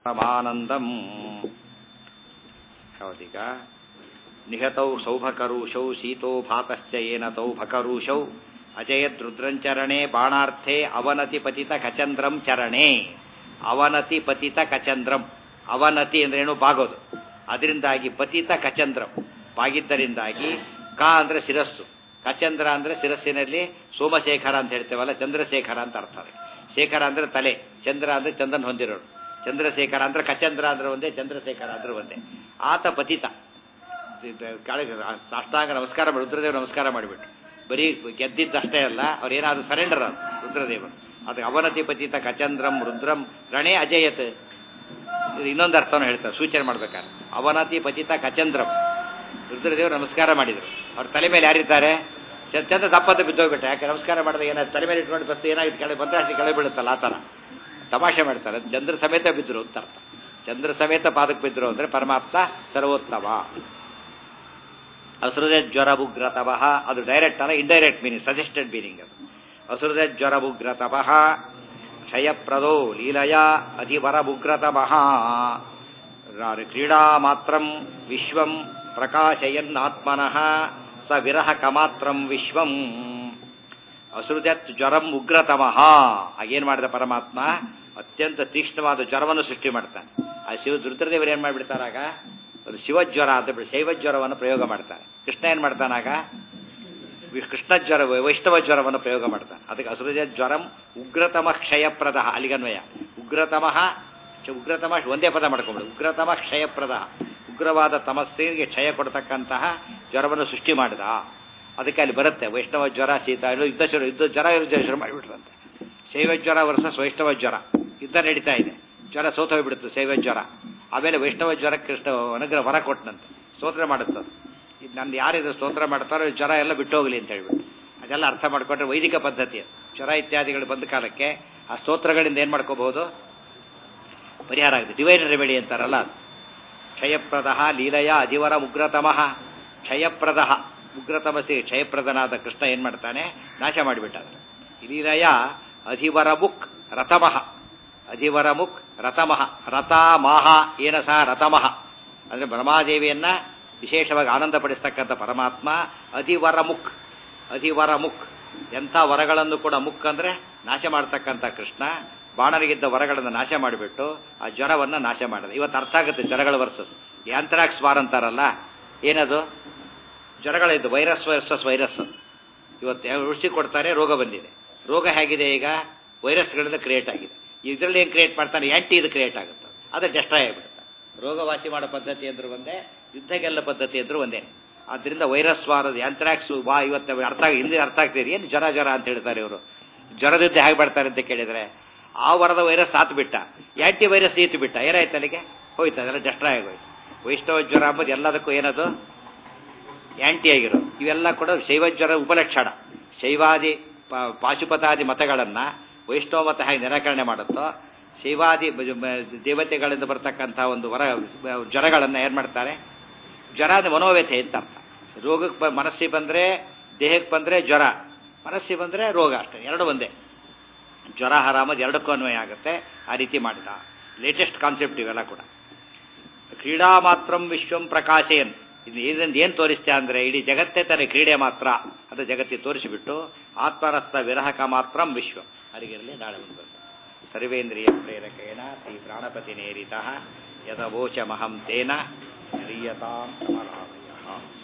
ಪರಮಾನಂದಂ ಹೌದೀಗ ನಿಹತೌ ಸೌಭಕರುಷೌ ಶೀತೋ ಭಾತಶ್ಚ ಏನತೌ ಭಕರುಷೌ ಅಜಯದ್ ರುದ್ರಂಚರಣೆ ಬಾಣಾರ್ಥೆ ಅವನತಿ ಪತಿತ ಕಚಂದ್ರಂ ಚರಣೆ. ಅವನತಿ ಪತಿತ ಕಚಂದ್ರಂ, ಅವನತಿ ಅಂದ್ರೇನು ಬಾಗೋದು, ಅದರಿಂದಾಗಿ ಪತಿತ ಕಚಂದ್ರಂ ಬಾಗಿದ್ದರಿಂದಾಗಿ ಕ ಅಂದ್ರೆ ಶಿರಸ್ಸು, ಕಚಂದ್ರ ಅಂದ್ರೆ ಶಿರಸ್ಸಿನಲ್ಲಿ ಸೋಮಶೇಖರ ಅಂತ ಹೇಳ್ತೇವಲ್ಲ, ಚಂದ್ರಶೇಖರ ಅಂತ ಅರ್ಥ. ಶೇಖರ ಅಂದ್ರೆ ತಲೆ, ಚಂದ್ರ ಅಂದ್ರೆ ಚಂದ್ರನ್ ಹೊಂದಿರೋರು, ಚಂದ್ರಶೇಖರ ಅಂದ್ರೆ ಕಚಂದ್ರ ಅಂದ್ರೆ ಒಂದೇ, ಚಂದ್ರಶೇಖರ ಅಂದ್ರೆ ಒಂದೇ. ಆತ ಪತಿತ ಸಾಷ್ಟಾಂಗ ನಮಸ್ಕಾರ ಮಾಡಿ ರುದ್ರದೇವರು ನಮಸ್ಕಾರ ಮಾಡಿಬಿಟ್ಟು ಬರೀ ಗೆದ್ದಿದ್ದಷ್ಟೇ ಅಲ್ಲ, ಅವ್ರೇನಾದ್ರು ಸರೆಂಡರ್ ಅದು ರುದ್ರದೇವರು. ಅದಕ್ಕೆ ಅವನತಿ ಪತಿತ ಕಚಂದ್ರಂ ರುದ್ರಂ ರಣೇ ಅಜಯತ್. ಇನ್ನೊಂದು ಅರ್ಥವನ್ನು ಹೇಳ್ತಾರೆ ಸೂಚನೆ ಮಾಡ್ಬೇಕಾದ್ರೆ, ಅವನತಿ ಪತಿತ ಕಚಂದ್ರಂ ರುದ್ರದೇವರು ನಮಸ್ಕಾರ ಮಾಡಿದರು. ಅವ್ರ ತಲೆ ಮೇಲೆ ಯಾರಿದ್ದಾರೆ? ಚಂದ್ರ ದಪ್ಪತ್ತ ಬಿದ್ದೋಗ್ಬಿಟ್ಟ. ಯಾಕೆ ನಮಸ್ಕಾರ ಮಾಡಿದಾಗ ಏನಾದ್ರು ತಲೆ ಮೇಲೆ ಇಟ್ಕೊಂಡು ಬಸ್ತು ಏನಾಗಿತ್ತು, ಕೆಳಗೆ ಬಂದ್ರೆ ಕೆಳಗೆ ಬೀಳುತ್ತಲ್ಲ, ಆ ಥರ ತಮಾಷೆ ಮಾಡ್ತಾರೆ. ಚಂದ್ರ ಸಮೇತ ಬಿದ್ದರು ಅಂತ ಅರ್ಥ. ಚಂದ್ರ ಸಮೇತ ಪಾದಕ್ಕೆ ಬಿದ್ದರು ಅಂದರೆ ಪರಮಾತ್ಮ ಸರ್ವೋತ್ತಮ. ಅಸುರದ ಜ್ವರ ಉಗ್ರತವಃ, ಅದು ಡೈರೆಕ್ಟ್ ಅಲ್ಲ, ಇಂಡೈರೆಕ್ಟ್ ಮೀನಿಂಗ್, ಸಜೆಸ್ಟೆಡ್ ಮೀನಿಂಗ್ ಅದು. ಅಸುರದ ಜ್ವರ ಉಗ್ರತವಃ ಕ್ಷಯಪ್ರದೋ ಲೀಲಯ ಅಧಿವರ ಉಗ್ರತವಃ ಕ್ರೀಡಾ ಮಾತ್ರಂ ವಿಶ್ವಂ ಪ್ರಕಾಶಯನ್ನಾತ್ಮನಃ ಸ ವಿರಹ ಕಮಾತ್ರಂ ವಿಶ್ವಂ. ಅಸುರದತ್ ಜ್ವರಂ ಉಗ್ರತಮಃ, ಆಗೇನು ಮಾಡಿದ ಪರಮಾತ್ಮ? ಅತ್ಯಂತ ತೀಕ್ಷ್ಣವಾದ ಜ್ವರವನ್ನು ಸೃಷ್ಟಿ ಮಾಡ್ತಾನೆ. ಆ ರುದ್ರದೇವರು ಏನು ಮಾಡಿಬಿಡ್ತಾರಾಗ? ಅದು ಶಿವಜ್ವರ ಅಂತ ಬಿಡಿ ಶೈವಜ್ವರವನ್ನು ಪ್ರಯೋಗ ಮಾಡ್ತಾನೆ. ಕೃಷ್ಣ ಏನು ಮಾಡ್ತಾನಾಗ? ಕೃಷ್ಣ ಜ್ವರ, ವೈಷ್ಣವ ಜ್ವರವನ್ನು ಪ್ರಯೋಗ ಮಾಡ್ತಾನೆ. ಅದಕ್ಕೆ ಅಸುರಜ ಜ್ವರಂ ಉಗ್ರತಮ ಕ್ಷಯಪ್ರದ, ಅಲಿಗನ್ವಯ. ಉಗ್ರತಮಃ ಉಗ್ರತಮ ಒಂದೇ ಪದ ಮಾಡ್ಕೊಂಬಿಡು. ಉಗ್ರತಮ ಕ್ಷಯಪ್ರದ, ಉಗ್ರವಾದ ತಮಸ್ಸಿಗೆ ಕ್ಷಯ ಕೊಡ್ತಕ್ಕಂತಹ ಜ್ವರವನ್ನು ಸೃಷ್ಟಿ ಮಾಡಿದ. ಅದಕ್ಕೆ ಅಲ್ಲಿ ಬರುತ್ತೆ ವೈಷ್ಣವ ಜ್ವರ, ಶೀತ, ಯುದ್ಧ ಜ್ವರ ಶುರು ಮಾಡಿಬಿಟ್ರಂತೆ. ಶೈವ ಜ್ವರ ವರ್ಸಸ್ ವೈಷ್ಣವ ಜ್ವರ ಯುದ್ಧ ನಡೀತಾ ಇದೆ. ಜ್ವರ ಸೋತೋಗ್ಬಿಡುತ್ತೆ ಶೈವ ಜ್ವರ. ಆಮೇಲೆ ವೈಷ್ಣವ ಜ್ವರ ಕೃಷ್ಣ ಅನುಗ್ರಹ ವರ ಕೊಟ್ಟನಂತೆ, ಸ್ತೋತ್ರ ಮಾಡುತ್ತದೆ. ಇದು ನಂದು ಯಾರಿದು ಸ್ತೋತ್ರ ಮಾಡ್ತಾರೋ ಜ್ವರ ಎಲ್ಲ ಬಿಟ್ಟು ಹೋಗಲಿ ಅಂತ ಹೇಳ್ಬಿಟ್ಟು, ಅದೆಲ್ಲ ಅರ್ಥ ಮಾಡ್ಕೊಂಡ್ರೆ ವೈದಿಕ ಪದ್ಧತಿ. ಜ್ವರ ಇತ್ಯಾದಿಗಳು ಬಂದ ಕಾಲಕ್ಕೆ ಆ ಸ್ತೋತ್ರಗಳಿಂದ ಏನು ಮಾಡ್ಕೋಬಹುದು? ಪರಿಹಾರ ಆಗುತ್ತೆ. ಡಿವೈನ್ ರೆಮಿಡಿ ಅಂತಾರಲ್ಲ. ಕ್ಷಯಪ್ರದ ಲೀಲಯ ಅಧಿವರ ಉಗ್ರತಮಃ. ಕ್ಷಯಪ್ರದ ಉಗ್ರತಮಸಿ ಕ್ಷಯಪ್ರದನಾದ ಕೃಷ್ಣ ಏನು ಮಾಡ್ತಾನೆ? ನಾಶ ಮಾಡಿಬಿಟ್ಟ. ಲೀಲಯ ಅಧಿವರ ಮುಕ್ ರಥಮಃ, ಅಧಿವರ ಮುಕ್ ರಥಮಃ, ರಥಮಾಹ ಏನ ಸಹ ರಥಮಃ ಅಂದರೆ ಬ್ರಹ್ಮಾದೇವಿಯನ್ನ ವಿಶೇಷವಾಗಿ ಆನಂದಪಡಿಸ್ತಕ್ಕಂಥ ಪರಮಾತ್ಮ ಅಧಿವರ ಮುಕ್. ಅಧಿವರ ಮುಕ್ ಎಂಥ ವರಗಳನ್ನು ಕೂಡ ಮುಕ್ ಅಂದರೆ ನಾಶ ಮಾಡ್ತಕ್ಕಂಥ ಕೃಷ್ಣ ಬಾಣರಿಗಿದ್ದ ವರಗಳನ್ನು ನಾಶ ಮಾಡಿಬಿಟ್ಟು ಆ ಜ್ವರವನ್ನು ನಾಶ ಮಾಡಿದೆ. ಇವತ್ತು ಅರ್ಥ ಆಗುತ್ತೆ ಜ್ವರಗಳ ವರ್ಸಸ್ ಆಂಥ್ರಾಕ್ಸ್ ವಾರ್ ಅಂತಾರಲ್ಲ, ಏನದು? ಜ್ವರಗಳಿದ್ದು ವೈರಸ್ ವರ್ಸಸ್ ವೈರಸ್. ಇವತ್ತು ಔಷಧಿ ಕೊಡ್ತಾರೆ, ರೋಗ ಬಂದಿದೆ. ರೋಗ ಹೇಗಿದೆ? ಈಗ ವೈರಸ್ಗಳಿಂದ ಕ್ರಿಯೇಟ್ ಆಗಿದೆ. ಇದರಲ್ಲಿ ಏನು ಕ್ರಿಯೇಟ್ ಮಾಡ್ತಾನೆ? ಆ್ಯಂಟಿ ಇದು ಕ್ರಿಯೇಟ್ ಆಗುತ್ತೆ, ಅದು ಡೆಸ್ಟ್ರಾಯ್ ಆಗಿಬಿಡುತ್ತೆ. ರೋಗ ವಾಸಿ ಮಾಡೋ ಪದ್ಧತಿ ಅಂದರೂ ಒಂದೇ, ಯುದ್ಧ ಗೆಲ್ಲ ಪದ್ಧತಿ ಅಂದರೂ ಒಂದೇ. ಆದ್ದರಿಂದ ವೈರಸ್ ವಾರದ ಆಂಥ್ರಾಕ್ಸ್ ಇವತ್ತು ಅರ್ಥ ಹಿಂದೆ ಅರ್ಥ ಆಗ್ತಿದೆ. ಏನು ಜ್ವರ ಜ್ವರ ಅಂತ ಹೇಳ್ತಾರೆ ಇವರು. ಜ್ವರದಿದ್ದ ಹೇಗೆ ಮಾಡ್ತಾರೆ ಅಂತ ಕೇಳಿದರೆ, ಆ ವರದ ವೈರಸ್ ಸಾತು ಬಿಟ್ಟ, ಆ್ಯಂಟಿ ವೈರಸ್ ಈತು ಬಿಟ್ಟ, ಏನಾಯ್ತು ಅಲ್ಲಿಗೆ? ಹೋಯ್ತು, ಅದೆಲ್ಲ ಡೆಸ್ಟ್ರಾಯ್ ಆಗೋಯ್ತು. ವೈಷ್ಣವ ಜ್ವರ ಅಂಬೋದು ಎಲ್ಲದಕ್ಕೂ ಏನದು? ಆ್ಯಂಟಿ ಆಗಿರೋದು. ಇವೆಲ್ಲ ಕೂಡ ಶೈವಜ್ವರ ಉಪಲಕ್ಷಣ. ಶೈವಾದಿ ಪಾಶುಪತಾದಿ ಮತಗಳನ್ನು ವೈಷ್ಣವ ಮತ ಹೇಗೆ ನಿರಾಕರಣೆ ಮಾಡುತ್ತೋ, ಶೈವಾದಿ ದೇವತೆಗಳಿಂದ ಬರ್ತಕ್ಕಂಥ ಒಂದು ವರ ಜ್ವರಗಳನ್ನು ಏನು ಮಾಡ್ತಾರೆ? ಜ್ವರ ಅಂದರೆ ಮನೋವ್ಯಥೆ ಅಂತ ಅರ್ಥ. ರೋಗಕ್ಕೆ ಮನಸ್ಸಿಗೆ ಬಂದರೆ, ದೇಹಕ್ಕೆ ಬಂದರೆ ಜ್ವರ, ಮನಸ್ಸಿಗೆ ಬಂದರೆ ರೋಗ, ಅಷ್ಟೇ, ಎರಡು ಒಂದೇ. ಜ್ವರ ಹರಾಮದು ಎರಡಕ್ಕೂ ಅನ್ವಯ ಆಗುತ್ತೆ. ಆ ರೀತಿ ಮಾಡಿದ ಲೇಟೆಸ್ಟ್ ಕಾನ್ಸೆಪ್ಟ್ ಇವೆಲ್ಲ ಕೂಡ. ಕ್ರೀಡಾ ಮಾತ್ರಂ ವಿಶ್ವಂ ಪ್ರಕಾಶೇನ್, ಇದು ಇದರಿಂದ ಏನು ತೋರಿಸ್ತೆ ಅಂದರೆ ಇಡೀ ಜಗತ್ತೇ ತಾನೇ ಕ್ರೀಡೆ ಮಾತ್ರ ಅದು ಜಗತ್ತಿಗೆ ತೋರಿಸಿಬಿಟ್ಟು ಆತ್ಮರಸ್ಥ ವಿರಹಕ ಮಾತ್ರಂ ವಿಶ್ವಂ. ಅರಿಗಿರಲಿ, ನಾಳೆ ಮುಂದುವರೆಸ. ಸರ್ವೇಂದ್ರಿಯ ಪ್ರೇರಕೇಣ ಶ್ರೀ ಪ್ರಾಣಪತಿ ನೇರಿತಃ ಯದವೋಚಮಹಂ ತೇನ ಕ್ರಿಯತಾಂ ಕಮಲಾಲಯಃ.